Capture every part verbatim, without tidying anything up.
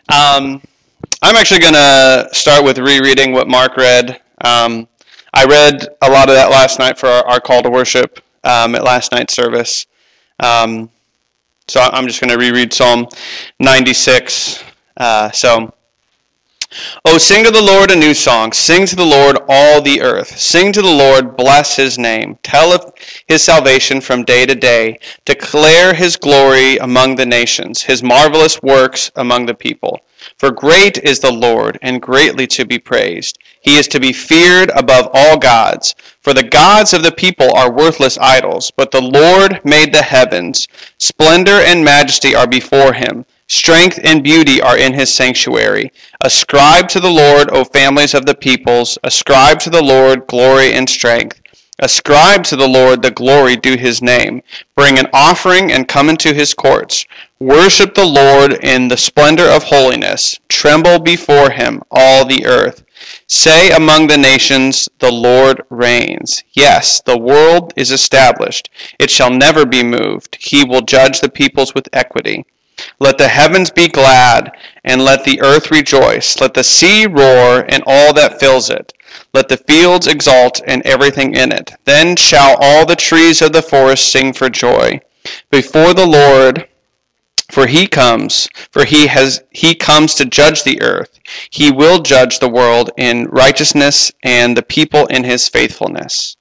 Um, I'm actually going to start with rereading what Mark read. Um, I read a lot of that last night for our, our call to worship um, at last night's service. Um, so I'm just going to reread Psalm ninety-six. Uh, so, Oh, sing to the Lord a new song. Sing to the Lord all the earth. Sing to the Lord, bless his name. Tell of his salvation from day to day. Declare his glory among the nations, his marvelous works among the people. For great is the Lord, and greatly to be praised. He is to be feared above all gods. For the gods of the people are worthless idols, but the Lord made the heavens. Splendor and majesty are before him. Strength and beauty are in his sanctuary. Ascribe to the Lord, O families of the peoples. Ascribe to the Lord glory and strength. Ascribe to the Lord the glory due his name. Bring an offering and come into his courts. Worship the Lord in the splendor of holiness. Tremble before him, all the earth. Say among the nations, the Lord reigns. Yes, the world is established. It shall never be moved. He will judge the peoples with equity. Let the heavens be glad, and let the earth rejoice. Let the sea roar, and all that fills it. Let the fields exult, and everything in it. Then shall all the trees of the forest sing for joy before the Lord, for he comes, for he has he comes to judge the earth. He will judge the world in righteousness, and the people in his faithfulness.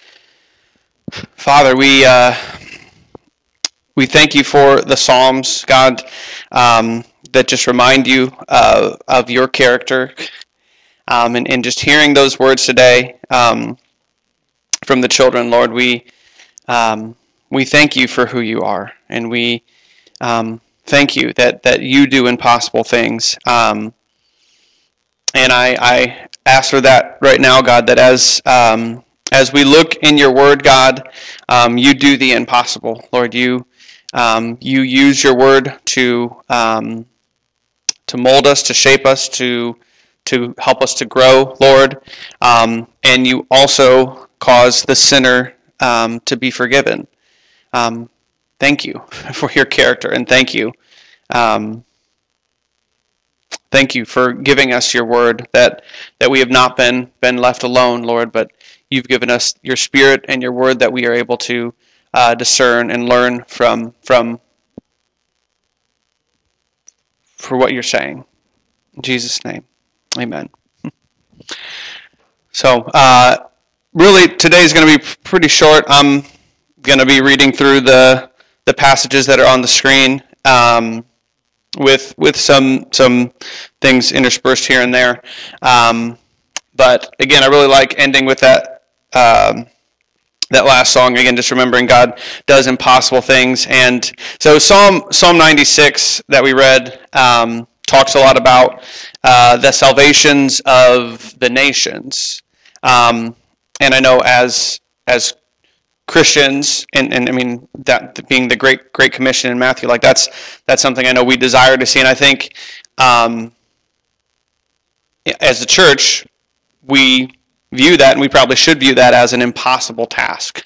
Father, we uh, we thank you for the Psalms, God, um, that just remind you uh, of your character. Um, and, and just hearing those words today um, from the children, Lord, we um, we thank you for who you are. And we um, thank you that, that you do impossible things. Um, and I, I ask for that right now, God, that as um, as we look in your word, God, um, you do the impossible. Lord, you Um, you use your word to um, to mold us, to shape us, to to help us to grow, Lord. Um, and you also cause the sinner um, to be forgiven. Um, thank you for your character, and thank you. Um, thank you for giving us your word, that that we have not been been left alone, Lord, but you've given us your spirit and your word that we are able to Uh, discern and learn from from for what you're saying. In Jesus' name, amen. So, uh, really, today's going to be pretty short. I'm going to be reading through the the passages that are on the screen, um, with with some some things interspersed here and there. Um, but again, I really like ending with that. Um, That last song, again, just remembering God does impossible things. And so Psalm Psalm ninety-six that we read um, talks a lot about uh, the salvations of the nations. Um, and I know as as Christians, and, and I mean that being the Great Great Commission in Matthew, like that's that's something I know we desire to see. And I think um, as a church, we view that, and we probably should view that as an impossible task.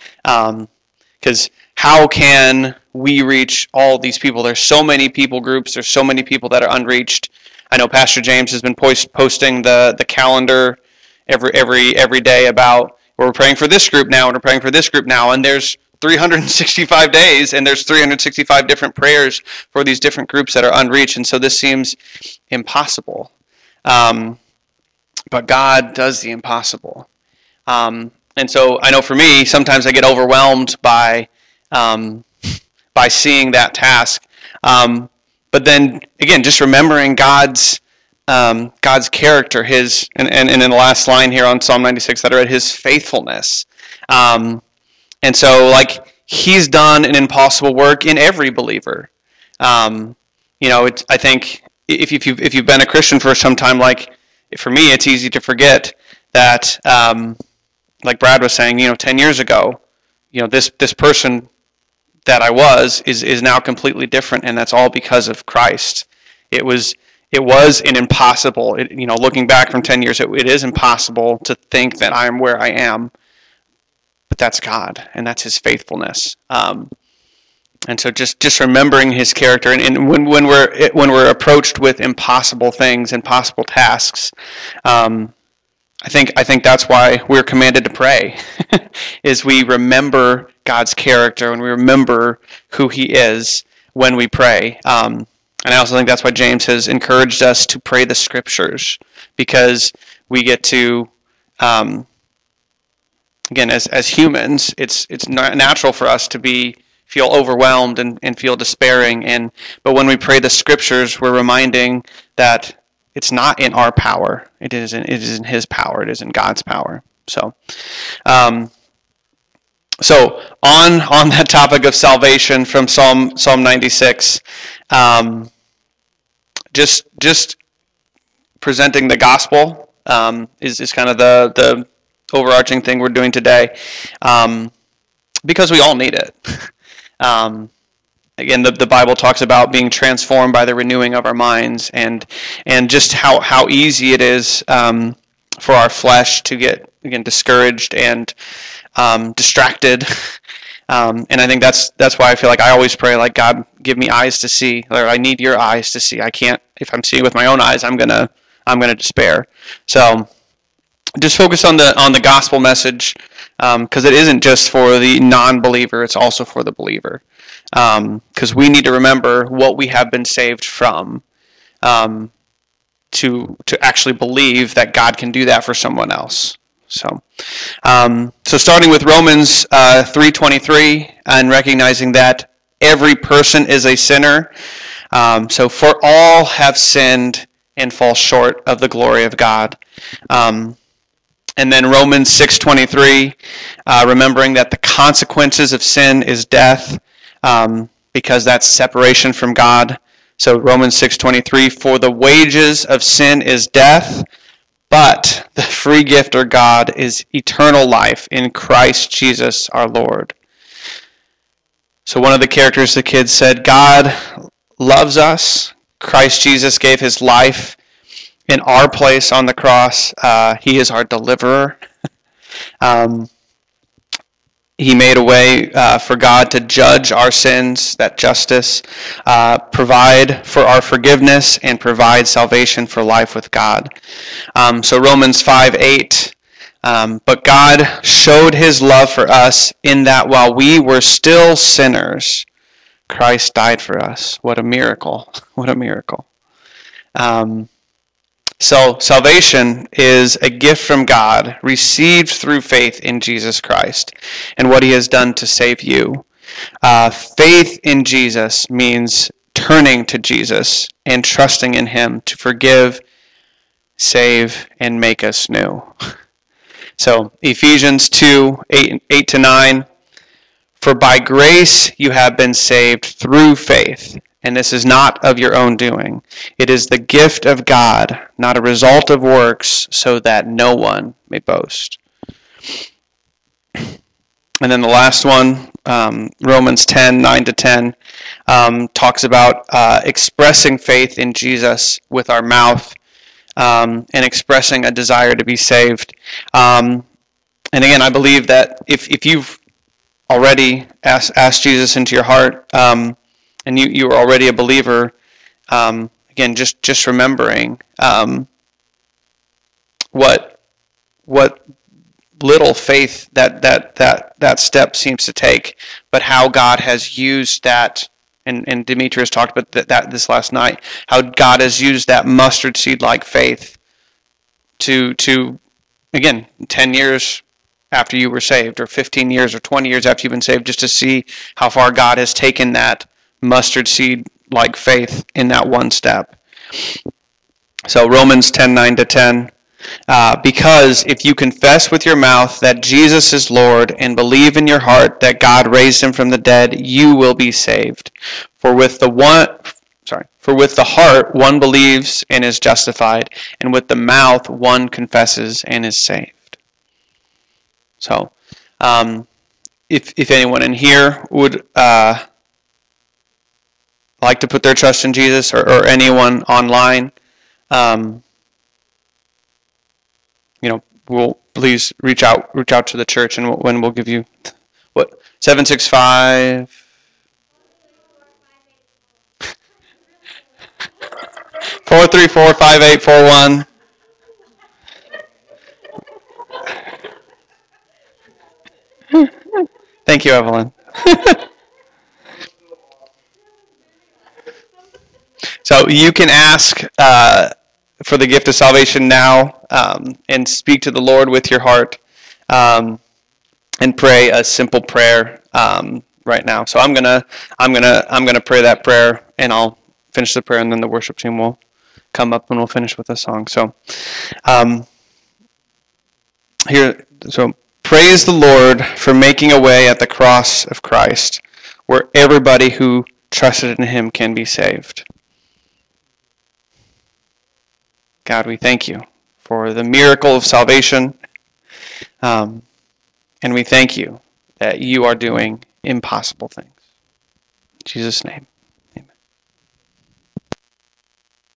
Because um, how can we reach all these people? There's so many people groups. There's so many people that are unreached. I know Pastor James has been post- posting the, the calendar every every every day about, well, we're praying for this group now, and we're praying for this group now, and there's three hundred sixty-five days, and there's three hundred sixty-five different prayers for these different groups that are unreached, and so this seems impossible. Um, But God does the impossible. Um, and so I know for me, sometimes I get overwhelmed by um, by seeing that task. Um, but then, again, just remembering God's um, God's character, his and, and, and in the last line here on Psalm ninety-six that I read, his faithfulness. Um, and so, like, he's done an impossible work in every believer. Um, you know, it's, I think if, if, you've, if you've been a Christian for some time, like, for me, it's easy to forget that, um, like Brad was saying, you know, ten years ago, you know, this this person that I was is is now completely different, and that's all because of Christ. It was it was an impossible, it, you know, looking back from ten years, it, it is impossible to think that I am where I am, but that's God, and that's his faithfulness. Um, And so just, just remembering his character, and, and when when we're when we're approached with impossible things, impossible tasks, um, I think I think that's why we're commanded to pray, is we remember God's character and we remember who He is when we pray. Um, and I also think that's why James has encouraged us to pray the Scriptures, because we get to, um, again, as as humans, it's it's not natural for us to be feel overwhelmed and, and feel despairing. And but when we pray the Scriptures, we're reminding that it's not in our power. It is in, it is in His power. It is in God's power. So, um, so on on that topic of salvation from Psalm Psalm ninety-six, um, just just presenting the gospel um, is is kind of the the overarching thing we're doing today, um, because we all need it. Um, again, the, the Bible talks about being transformed by the renewing of our minds, and and just how, how easy it is um, for our flesh to get, again, discouraged and um, distracted. Um, and I think that's that's why I feel like I always pray, like, God, give me eyes to see. Or I need your eyes to see. I can't, if I'm seeing with my own eyes, I'm gonna I'm gonna despair. So just focus on the on the gospel message, because um, it isn't just for the non-believer, it's also for the believer. Because um, we need to remember what we have been saved from, um, to to actually believe that God can do that for someone else. So, um, so starting with Romans uh, three twenty-three, and recognizing that every person is a sinner. Um, so, for all have sinned and fall short of the glory of God. Um, And then Romans six twenty-three, uh, remembering that the consequences of sin is death, um, because that's separation from God. So Romans six twenty-three, for the wages of sin is death, but the free gift of God is eternal life in Christ Jesus our Lord. So one of the characters the kids said, God loves us. Christ Jesus gave his life in our place on the cross. Uh, he is our deliverer. um, he made a way uh, for God to judge our sins, that justice, uh, provide for our forgiveness, and provide salvation for life with God. Um, so Romans five eight, um, but God showed his love for us in that while we were still sinners, Christ died for us. What a miracle. What a miracle. Um, So salvation is a gift from God received through faith in Jesus Christ and what he has done to save you. Uh, faith in Jesus means turning to Jesus and trusting in him to forgive, save, and make us new. So Ephesians two, eight, eight to nine, for by grace you have been saved through faith. And this is not of your own doing. It is the gift of God, not a result of works, so that no one may boast. And then the last one, um, Romans ten, nine to ten, um, talks about uh, expressing faith in Jesus with our mouth, um, and expressing a desire to be saved. Um, and again, I believe that if, if you've already asked, asked Jesus into your heart, um, and you, you are already a believer, um, again, just, just remembering um, what what little faith that, that, that, that step seems to take, but how God has used that, and, and Demetrius talked about that, that this last night, how God has used that mustard seed-like faith to, to again, ten years after you were saved, or fifteen years, or twenty years after you've been saved, just to see how far God has taken that mustard seed like faith in that one step. So Romans ten, nine to ten, uh, because if you confess with your mouth that Jesus is Lord and believe in your heart that God raised him from the dead, you will be saved. For with the one sorry for with the heart one believes and is justified, and with the mouth one confesses and is saved. So um, if if anyone in here would uh, like to put their trust in Jesus, or, or anyone online, um, you know, we'll please reach out, reach out to the church, and we'll, when we'll give you what seven six five. four three four, five eight four one. Thank you, Evelyn. So you can ask uh, for the gift of salvation now um, and speak to the Lord with your heart um, and pray a simple prayer um, right now. So I'm gonna I'm gonna I'm gonna pray that prayer, and I'll finish the prayer, and then the worship team will come up and we'll finish with a song. So um, here, so praise the Lord for making a way at the cross of Christ, where everybody who trusted in Him can be saved. God, we thank you for the miracle of salvation, um, and we thank you that you are doing impossible things. In Jesus' name.